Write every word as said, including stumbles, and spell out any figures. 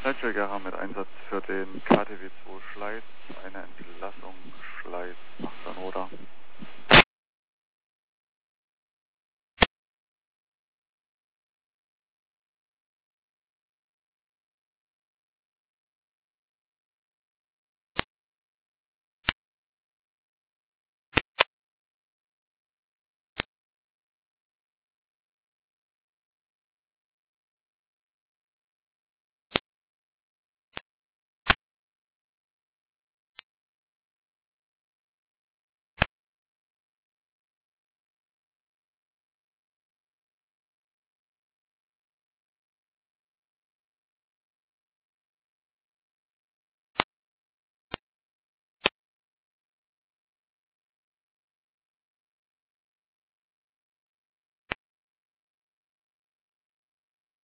Schnellschild-Gera mit Einsatz für den K T W zwei Schleiz, eine Entlassung Schleiz nach Sanroda.